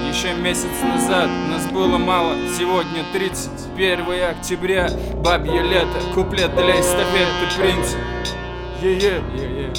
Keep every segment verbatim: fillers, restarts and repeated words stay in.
еще месяц назад нас было мало. Сегодня тридцать первое октября, бабье лето, куплет для эстафеты принц. Е-е, е-е.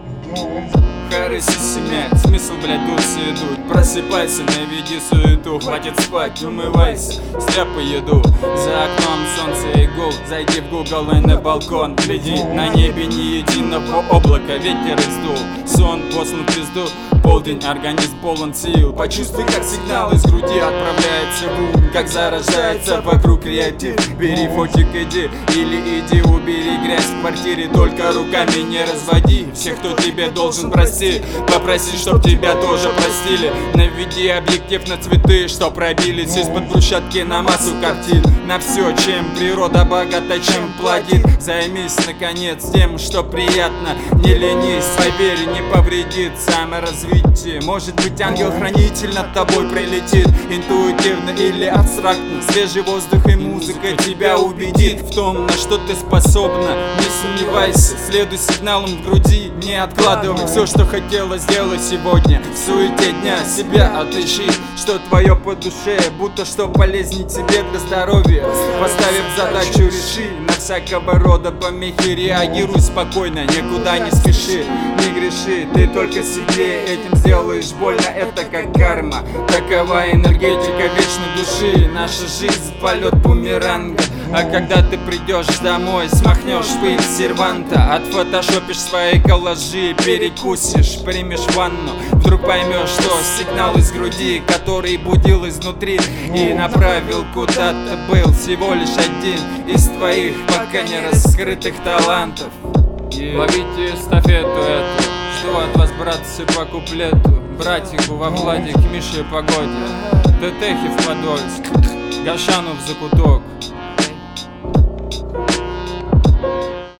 Харыси семя, смысл, блядь, дурсы идут. Просыпайся, наведи суету, хватит спать, умывайся, стряпай еду. За окном солнце и гул, зайди в Google и на балкон. Гляди, на небе ни единого облака, ветер издул. Сон послан в пизду, полдень, организм полон сил. Почувствуй, как сигнал из груди отправляется в ум, как заражается вокруг креатив. Бери фотик, иди, или иди убери грязь в квартире, только руками не разводи. Всех, кто тебе должен прости, попроси, чтоб тебя тоже простили. Наведи объектив на цветы, что пробились из-под брусчатки на массу картин. На все, чем природа богата, чем плодит. Займись, наконец, тем, что приятно. Не ленись, поверь, не повредит саморазвитие. Может быть, ангел-хранитель над тобой прилетит, интуитивно или абстрактно. Свежий воздух и музыка тебя убедит в том, на что ты способна. Не сомневайся, следуй сигналам в груди, не откладывай все, что хотела, сделай сегодня. В суете дня себя отыщи, что твое по душе, будто что полезней тебе для здоровья. Поставив задачу, реши, на всякого рода помехи реагируй спокойно, никуда не спеши, не греши, ты только себе этим сделаешь больно, это как карма. Такова энергетика вечной души, наша жизнь полет бумеранга. А когда ты придешь домой, смахнешь пыль серванта, отфотошопишь свои коллажи, перекусишь, примешь ванну, вдруг поймешь, что сигнал из груди, который будил изнутри и направил куда-то, был всего лишь один из твоих пока не раскрытых талантов. Yeah. Ловите эстафету эту, жду от вас, братцы, по куплету. Братику во Владе, к Мише Погоде, Тетехи в Подольск, Гашану в закуток.